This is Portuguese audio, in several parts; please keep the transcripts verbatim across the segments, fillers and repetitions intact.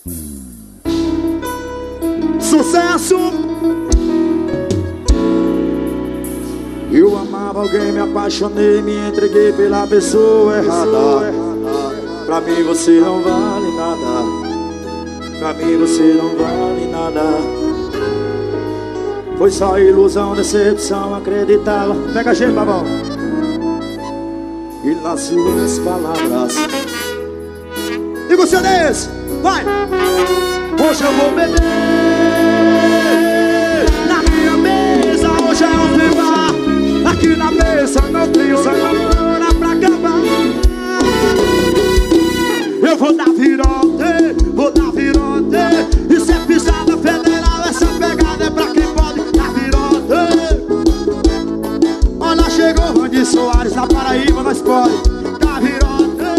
Sucesso! Eu amava alguém, me apaixonei, me entreguei pela pessoa errada. Pra mim você não vale nada. Pra mim você não vale nada. Foi só ilusão, decepção, acreditava. Pega a gente, babão. E nas suas palavras. E você é esse? Vai! Hoje eu vou beber na minha mesa, hoje é um bar. Aqui na mesa não tenho hora pra acabar. Eu vou dar virote, vou dar virote. Isso é pisada federal, essa pegada é pra quem pode dar virote. Olha, chegou Randy Soares na Paraíba, nós pode dar virote.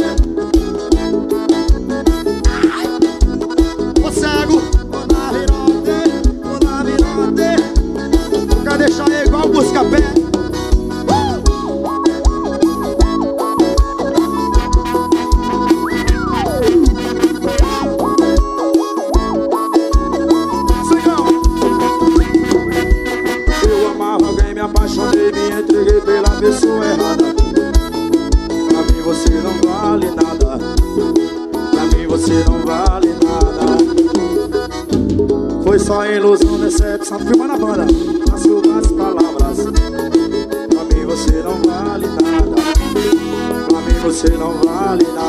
Ô cego, vou dar virote, vou dar virote. Quer deixar ele igual busca-pé. Apaixonei, me entreguei pela pessoa errada. Pra mim você não vale nada. Pra mim você não vale nada. Foi só ilusão, decepção. Filmando a banda, as suas palavras. Pra mim você não vale nada. Pra mim você não vale nada.